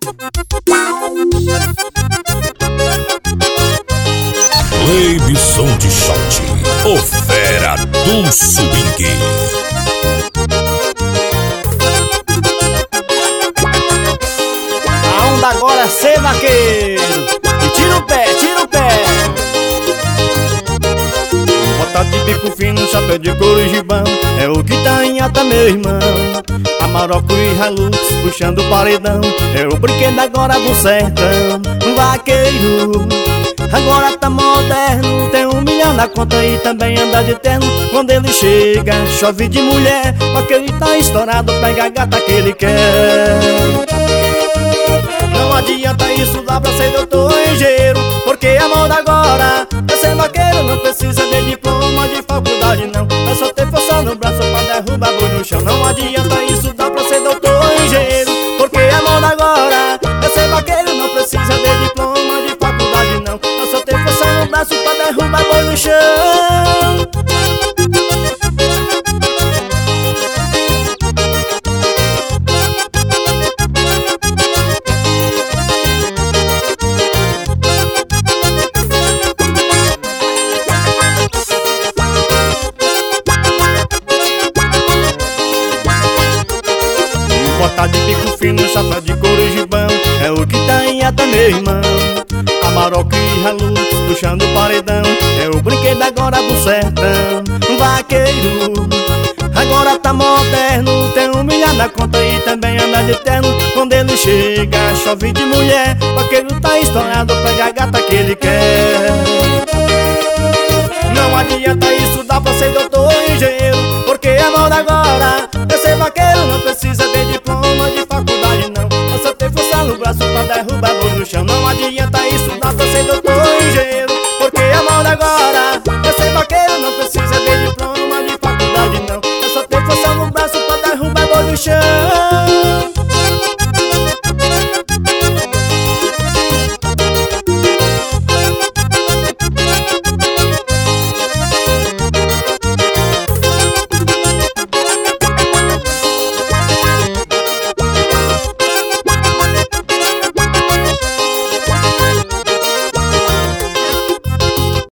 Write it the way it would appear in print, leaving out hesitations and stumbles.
Leibson de Shot, o fera do swing. A onda agora é ser vaqueiro. E tira o pé, tira o pé. Bota de bico fino, chapéu de couro e gibão, é o que tá em alta, meu irmão. Amarocco e Hilux puxando o paredão, é o brinquedo agora do sertão. Vaqueiro, agora tá moderno, tem 1 milhão na conta e também anda de terno. Quando ele chega, chove de mulher, vaqueiro tá estourado, pega a gata que ele quer. Não adianta isso, dá pra ser doutor engenheiro, porque a moda agora é ser vaqueiro. Não precisa de diploma de faculdade não, é só ter força no braço pra derrubar boi no chão. Não adianta isso, dá pra ser doutor engenheiro, porque a moda agora é ser vaqueiro. Não precisa de diploma de faculdade não, é só ter força no braço pra derrubar boi no chão. Bota de bico fino, chapéu de couro e gibão, é o que tá em alta, meu irmão. Amarocco e Hilux puxando o paredão, é o brinquedo agora do sertão. Vaqueiro, agora tá moderno, tem 1 milhão na conta e também anda de terno. Quando ele chega, chove de mulher, vaqueiro tá estourado, pega a gata que ele quer. Não adianta isso, dá pra ser doutor engenheiro, porque a moda agora é ser vaqueiro. Não precisa de